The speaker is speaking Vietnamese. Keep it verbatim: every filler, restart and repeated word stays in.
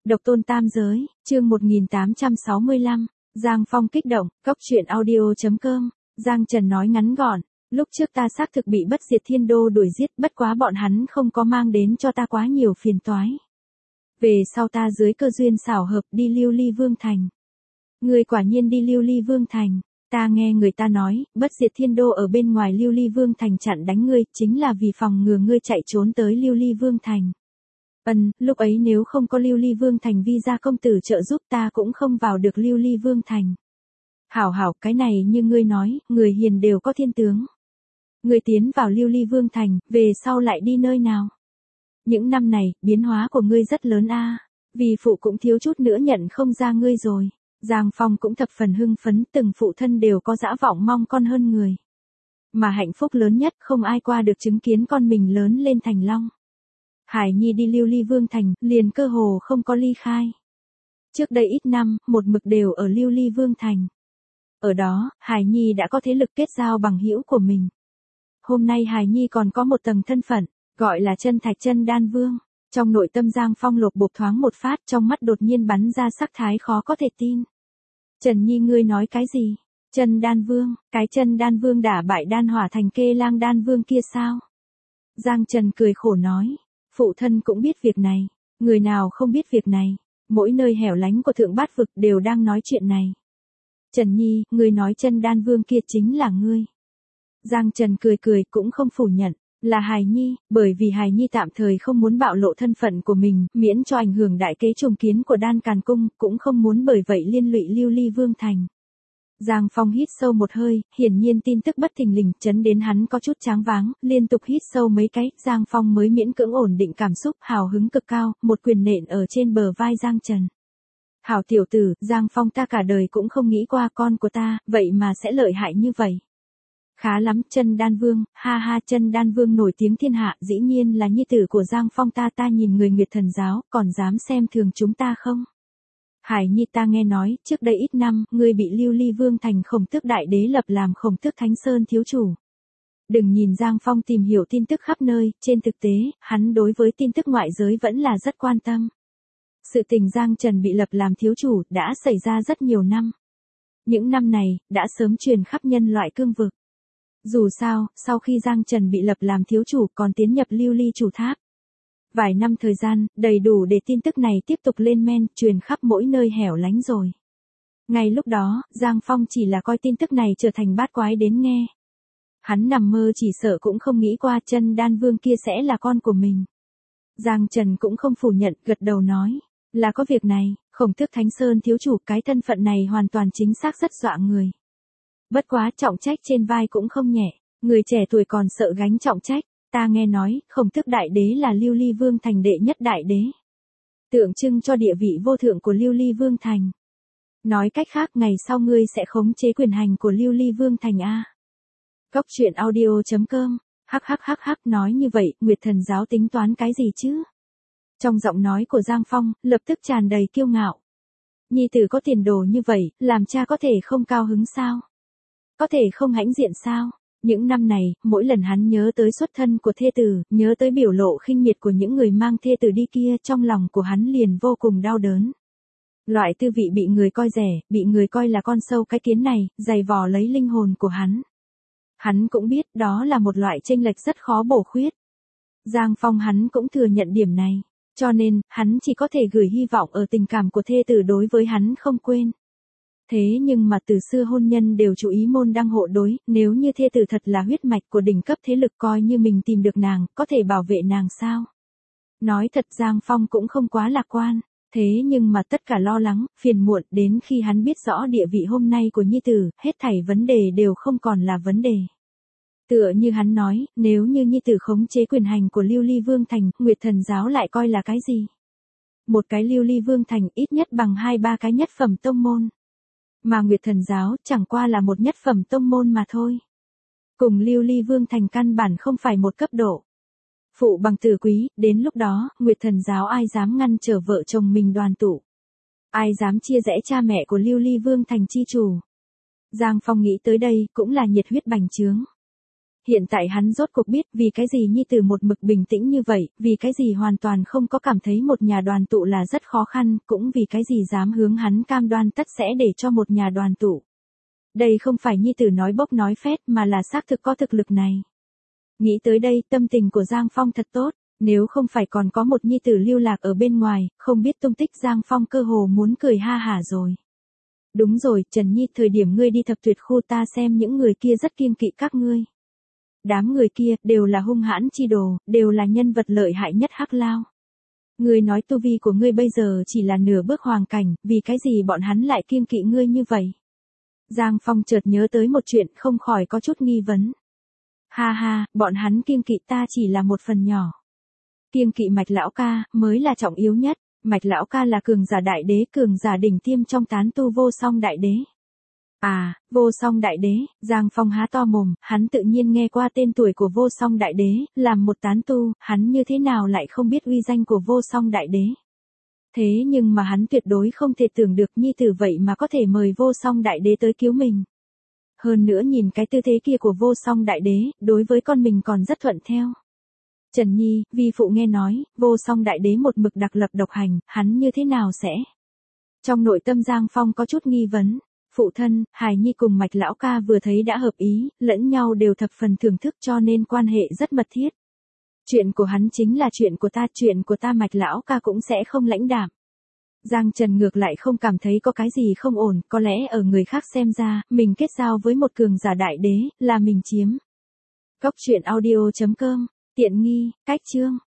Độc tôn tam giới, chương một nghìn tám trăm sáu mươi lăm, Giang Phong kích động, cốc truyện audio chấm com, Giang Trần nói ngắn gọn, lúc trước ta xác thực bị bất diệt thiên đô đuổi giết, bất quá bọn hắn không có mang đến cho ta quá nhiều phiền toái. Về sau ta dưới cơ duyên xảo hợp đi Lưu Ly Vương Thành. Người quả nhiên đi Lưu Ly Vương Thành, ta nghe người ta nói, bất diệt thiên đô ở bên ngoài Lưu Ly Vương Thành chặn đánh ngươi, chính là vì phòng ngừa ngươi chạy trốn tới Lưu Ly Vương Thành. Ân, lúc ấy nếu không có Lưu Ly Vương Thành vi gia công tử trợ giúp ta cũng không vào được Lưu Ly Vương Thành. Hảo hảo, cái này như ngươi nói, người hiền đều có thiên tướng. Ngươi tiến vào Lưu Ly Vương Thành, về sau lại đi nơi nào? Những năm này, biến hóa của ngươi rất lớn a. Vì phụ cũng thiếu chút nữa nhận không ra ngươi rồi. Giang Phong cũng thập phần hưng phấn, từng phụ thân đều có dã vọng mong con hơn người. Mà hạnh phúc lớn nhất không ai qua được chứng kiến con mình lớn lên thành long. Hải Nhi đi Lưu Ly Vương Thành, liền cơ hồ không có ly khai. Trước đây ít năm, một mực đều ở Lưu Ly Vương Thành. Ở đó, Hải Nhi đã có thế lực kết giao bằng hữu của mình. Hôm nay Hải Nhi còn có một tầng thân phận, gọi là Chân Thạch Chân Đan Vương. Trong nội tâm Giang Phong lột bột thoáng một phát, trong mắt đột nhiên bắn ra sắc thái khó có thể tin. Trần Nhi ngươi nói cái gì? Chân Đan Vương, cái Chân Đan Vương đả bại Đan Hỏa Thành Kê Lang Đan Vương kia sao? Giang Trần cười khổ nói. Phụ thân cũng biết việc này, người nào không biết việc này, mỗi nơi hẻo lánh của thượng bát vực đều đang nói chuyện này. Trần Nhi, ngươi nói Chân Đan Vương kia chính là ngươi. Giang Trần cười cười cũng không phủ nhận, là Hải Nhi, bởi vì Hải Nhi tạm thời không muốn bạo lộ thân phận của mình, miễn cho ảnh hưởng đại kế trùng kiến của Đan Càn Cung, cũng không muốn bởi vậy liên lụy Lưu Ly Vương Thành. Giang Phong hít sâu một hơi, hiển nhiên tin tức bất thình lình chấn đến hắn có chút choáng váng, liên tục hít sâu mấy cái, Giang Phong mới miễn cưỡng ổn định cảm xúc, hào hứng cực cao, một quyền nện ở trên bờ vai Giang Trần. Hảo tiểu tử, Giang Phong ta cả đời cũng không nghĩ qua con của ta, vậy mà sẽ lợi hại như vậy. Khá lắm, Chân Đan Vương, ha ha, Chân Đan Vương nổi tiếng thiên hạ, dĩ nhiên là nhi tử của Giang Phong ta, ta nhìn người Nguyệt Thần giáo, còn dám xem thường chúng ta không? Hải Nhi ta nghe nói, trước đây ít năm, ngươi bị Lưu Ly Vương Thành Khổng Tước Đại Đế lập làm Khổng Tước Thánh Sơn thiếu chủ. Đừng nhìn Giang Phong tìm hiểu tin tức khắp nơi, trên thực tế, hắn đối với tin tức ngoại giới vẫn là rất quan tâm. Sự tình Giang Trần bị lập làm thiếu chủ, đã xảy ra rất nhiều năm. Những năm này, đã sớm truyền khắp nhân loại cương vực. Dù sao, sau khi Giang Trần bị lập làm thiếu chủ còn tiến nhập Lưu Ly chủ tháp. Vài năm thời gian, đầy đủ để tin tức này tiếp tục lên men, truyền khắp mỗi nơi hẻo lánh rồi. Ngay lúc đó, Giang Phong chỉ là coi tin tức này trở thành bát quái đến nghe. Hắn nằm mơ chỉ sợ cũng không nghĩ qua Chân Đan Vương kia sẽ là con của mình. Giang Trần cũng không phủ nhận, gật đầu nói, là có việc này, Khổng Tước Thánh Sơn thiếu chủ, cái thân phận này hoàn toàn chính xác rất dọa người. Bất quá trọng trách trên vai cũng không nhẹ, người trẻ tuổi còn sợ gánh trọng trách. Ta nghe nói, Khổng Tước Đại Đế là Lưu Ly Vương Thành đệ nhất đại đế. Tượng trưng cho địa vị vô thượng của Lưu Ly Vương Thành. Nói cách khác, ngày sau ngươi sẽ khống chế quyền hành của Lưu Ly Vương Thành a. Cốc truyện audio chấm com, hắc hắc hắc hắc, nói như vậy, Nguyệt Thần giáo tính toán cái gì chứ? Trong giọng nói của Giang Phong, lập tức tràn đầy kiêu ngạo. Nhi tử có tiền đồ như vậy, làm cha có thể không cao hứng sao? Có thể không hãnh diện sao? Những năm này, mỗi lần hắn nhớ tới xuất thân của thê tử, nhớ tới biểu lộ khinh miệt của những người mang thê tử đi kia, trong lòng của hắn liền vô cùng đau đớn. Loại tư vị bị người coi rẻ, bị người coi là con sâu cái kiến này, dày vò lấy linh hồn của hắn. Hắn cũng biết đó là một loại chênh lệch rất khó bổ khuyết. Giang Phong hắn cũng thừa nhận điểm này, cho nên, hắn chỉ có thể gửi hy vọng ở tình cảm của thê tử đối với hắn không quên. Thế nhưng mà từ xưa hôn nhân đều chú ý môn đăng hộ đối, nếu như thê tử thật là huyết mạch của đỉnh cấp thế lực, coi như mình tìm được nàng, có thể bảo vệ nàng sao? Nói thật, Giang Phong cũng không quá lạc quan, thế nhưng mà tất cả lo lắng, phiền muộn, đến khi hắn biết rõ địa vị hôm nay của nhi tử, hết thảy vấn đề đều không còn là vấn đề. Tựa như hắn nói, nếu như nhi tử khống chế quyền hành của Lưu Ly Vương Thành, Nguyệt Thần giáo lại coi là cái gì? Một cái Lưu Ly Vương Thành ít nhất bằng hai ba cái nhất phẩm tông môn. Mà Nguyệt Thần giáo chẳng qua là một nhất phẩm tông môn mà thôi. Cùng Lưu Ly Vương Thành căn bản không phải một cấp độ. Phụ bằng tử quý, đến lúc đó, Nguyệt Thần giáo ai dám ngăn trở vợ chồng mình đoàn tụ? Ai dám chia rẽ cha mẹ của Lưu Ly Vương Thành chi chủ? Giang Phong nghĩ tới đây, cũng là nhiệt huyết bành trướng. Hiện tại hắn rốt cuộc biết vì cái gì nhi tử một mực bình tĩnh như vậy, vì cái gì hoàn toàn không có cảm thấy một nhà đoàn tụ là rất khó khăn, cũng vì cái gì dám hướng hắn cam đoan tất sẽ để cho một nhà đoàn tụ. Đây không phải nhi tử nói bốc nói phét mà là xác thực có thực lực này. Nghĩ tới đây tâm tình của Giang Phong thật tốt, nếu không phải còn có một nhi tử lưu lạc ở bên ngoài, không biết tung tích Giang Phong cơ hồ muốn cười ha hả rồi. Đúng rồi, Trần Nhi, thời điểm ngươi đi thập tuyệt khu ta xem những người kia rất kiêng kỵ các ngươi. Đám người kia, đều là hung hãn chi đồ, đều là nhân vật lợi hại nhất Hắc Lao. Ngươi nói tu vi của ngươi bây giờ chỉ là nửa bước hoàng cảnh, vì cái gì bọn hắn lại kiêng kỵ ngươi như vậy? Giang Phong chợt nhớ tới một chuyện không khỏi có chút nghi vấn. Ha ha, bọn hắn kiêng kỵ ta chỉ là một phần nhỏ. Kiêng kỵ Mạch lão ca, mới là trọng yếu nhất. Mạch lão ca là cường giả đại đế, cường giả đỉnh tiêm trong tán tu vô song đại đế. À, vô song đại đế, Giang Phong há to mồm, hắn tự nhiên nghe qua tên tuổi của vô song đại đế, làm một tán tu, hắn như thế nào lại không biết uy danh của vô song đại đế. Thế nhưng mà hắn tuyệt đối không thể tưởng được nhi tử vậy mà có thể mời vô song đại đế tới cứu mình. Hơn nữa nhìn cái tư thế kia của vô song đại đế, đối với con mình còn rất thuận theo. Trần Nhi, vi phụ nghe nói, vô song đại đế một mực đặc lập độc hành, hắn như thế nào sẽ? Trong nội tâm Giang Phong có chút nghi vấn. Phụ thân, Hải Nhi cùng Mạch lão ca vừa thấy đã hợp ý, lẫn nhau đều thập phần thưởng thức cho nên quan hệ rất mật thiết. Chuyện của hắn chính là chuyện của ta, chuyện của ta Mạch lão ca cũng sẽ không lãnh đạm. Giang Trần ngược lại không cảm thấy có cái gì không ổn, có lẽ ở người khác xem ra, mình kết giao với một cường giả đại đế, là mình chiếm. Cốc truyện audio chấm com, tiện nghi, cách chương.